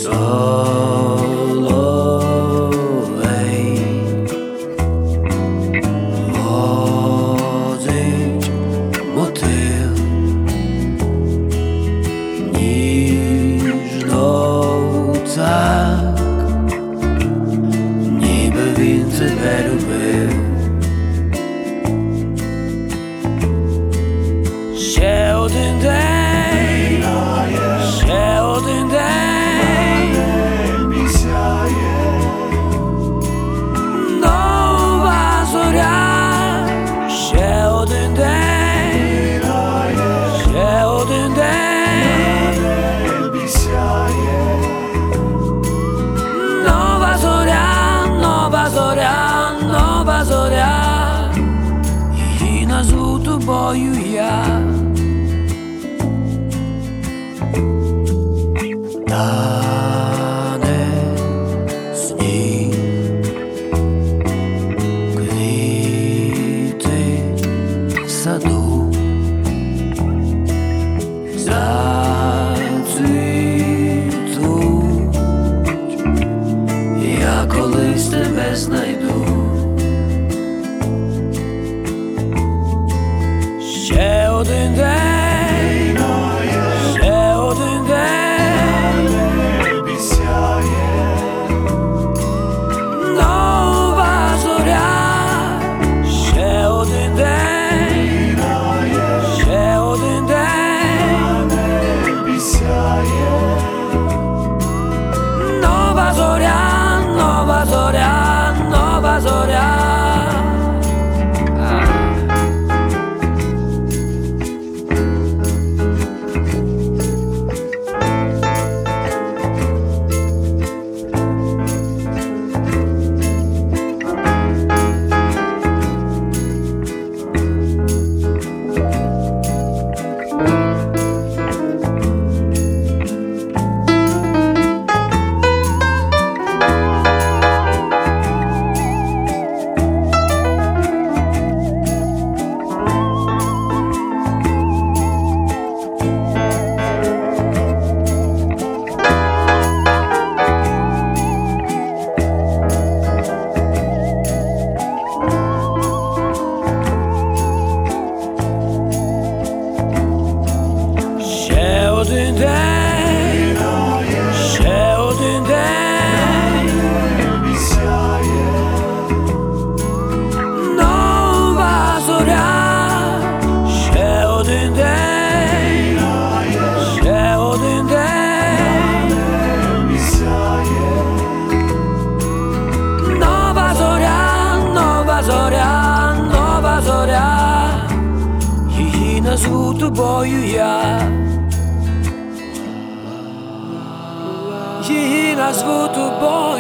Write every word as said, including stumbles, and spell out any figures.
Соловей водить мотив ніжно так, ніби він тебе любив. Ще один день, ще один день, нова зоря, ще один день, ще один день, нова зоря, нова зоря, нова зоря, її назву тобою я. Тане сніг, квіти в саду зацвітуть, я колись тебе знайду. Ще один день, ще один день, нова зоря, ще один день, ще один день, нова зоря, нова зоря, нова зоря. Ще один день, ще один день, нова зоря, ще один день, ще один день, нова зоря, нова зоря, нова зоря, її назву тобою я. Її назву тобою.